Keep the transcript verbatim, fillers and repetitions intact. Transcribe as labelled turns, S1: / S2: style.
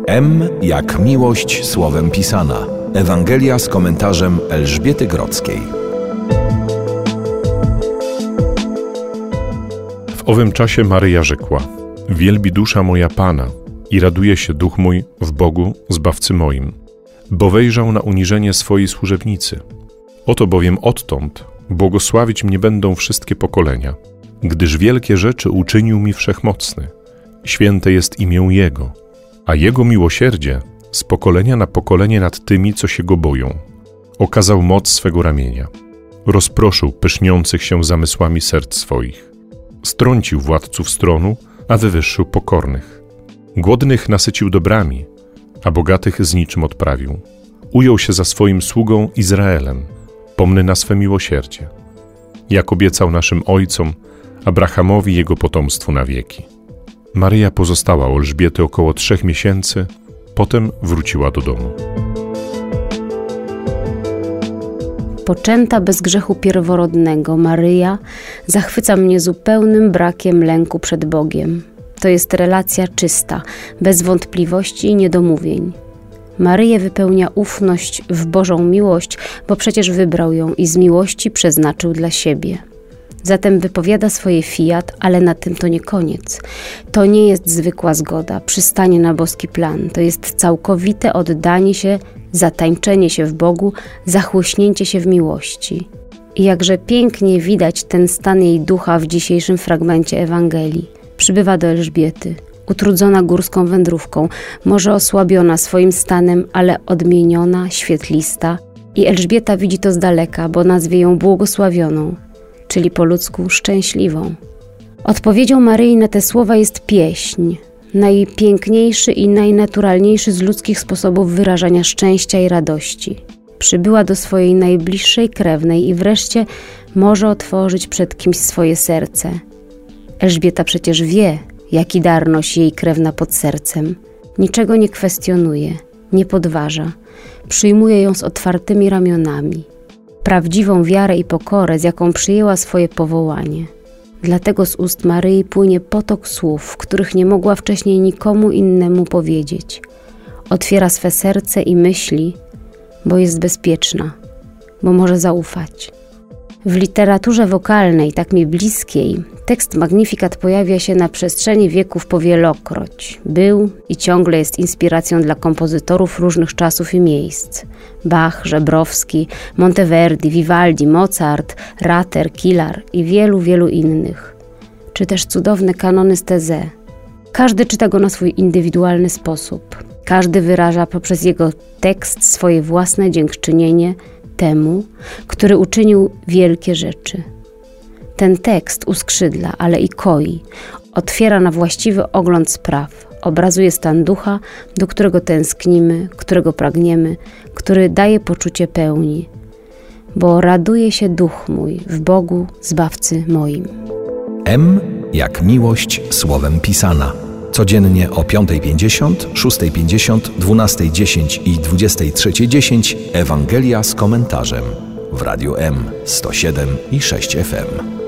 S1: M jak miłość słowem pisana. Ewangelia z komentarzem Elżbiety Grodzkiej.
S2: W owym czasie Maryja rzekła: Wielbi dusza moja Pana i raduje się duch mój w Bogu, Zbawcy moim, bo wejrzał na uniżenie swojej służebnicy. Oto bowiem odtąd błogosławić mnie będą wszystkie pokolenia, gdyż wielkie rzeczy uczynił mi Wszechmocny. Święte jest imię Jego, a Jego miłosierdzie z pokolenia na pokolenie nad tymi, co się Go boją. Okazał moc swego ramienia. Rozproszył pyszniących się zamysłami serc swoich. Strącił władców stronu, a wywyższył pokornych. Głodnych nasycił dobrami, a bogatych z niczym odprawił. Ujął się za swoim sługą Izraelem, pomny na swe miłosierdzie. Jak obiecał naszym ojcom, Abrahamowi jego potomstwu na wieki. Maryja pozostała u Elżbiety około trzech miesięcy, potem wróciła do domu.
S3: Poczęta bez grzechu pierworodnego, Maryja zachwyca mnie zupełnym brakiem lęku przed Bogiem. To jest relacja czysta, bez wątpliwości i niedomówień. Maryję wypełnia ufność w Bożą miłość, bo przecież wybrał ją i z miłości przeznaczył dla siebie. Zatem wypowiada swoje fiat, ale na tym to nie koniec. To nie jest zwykła zgoda, przystanie na boski plan. To jest całkowite oddanie się, zatańczenie się w Bogu, zachłyśnięcie się w miłości. I jakże pięknie widać ten stan jej ducha w dzisiejszym fragmencie Ewangelii. Przybywa do Elżbiety, utrudzona górską wędrówką, może osłabiona swoim stanem, ale odmieniona, świetlista. I Elżbieta widzi to z daleka, bo nazwie ją błogosławioną, czyli po ludzku szczęśliwą. Odpowiedzią Maryi na te słowa jest pieśń, najpiękniejszy i najnaturalniejszy z ludzkich sposobów wyrażania szczęścia i radości. Przybyła do swojej najbliższej krewnej i wreszcie może otworzyć przed kimś swoje serce. Elżbieta przecież wie, jaki dar nosi jej krewna pod sercem. Niczego nie kwestionuje, nie podważa. Przyjmuje ją z otwartymi ramionami. Prawdziwą wiarę i pokorę, z jaką przyjęła swoje powołanie. Dlatego z ust Maryi płynie potok słów, których nie mogła wcześniej nikomu innemu powiedzieć. Otwiera swe serce i myśli, bo jest bezpieczna, bo może zaufać. W literaturze wokalnej, tak mi bliskiej, tekst Magnificat pojawia się na przestrzeni wieków powielokroć. Był i ciągle jest inspiracją dla kompozytorów różnych czasów i miejsc. Bach, Żebrowski, Monteverdi, Vivaldi, Mozart, Ratter, Kilar i wielu, wielu innych. Czy też cudowne kanony z Taizé. Każdy czyta go na swój indywidualny sposób. Każdy wyraża poprzez jego tekst swoje własne dziękczynienie temu, który uczynił wielkie rzeczy. Ten tekst uskrzydla, ale i koi, otwiera na właściwy ogląd spraw, obrazuje stan ducha, do którego tęsknimy, którego pragniemy, który daje poczucie pełni, bo raduje się duch mój w Bogu, Zbawcy moim.
S1: M jak miłość słowem pisana. Codziennie o piątej pięćdziesiąt, szóstej pięćdziesiąt, dwunastej dziesięć i dwudziestej trzeciej dziesięć Ewangelia z komentarzem w Radiu M sto siedem i sześć F M.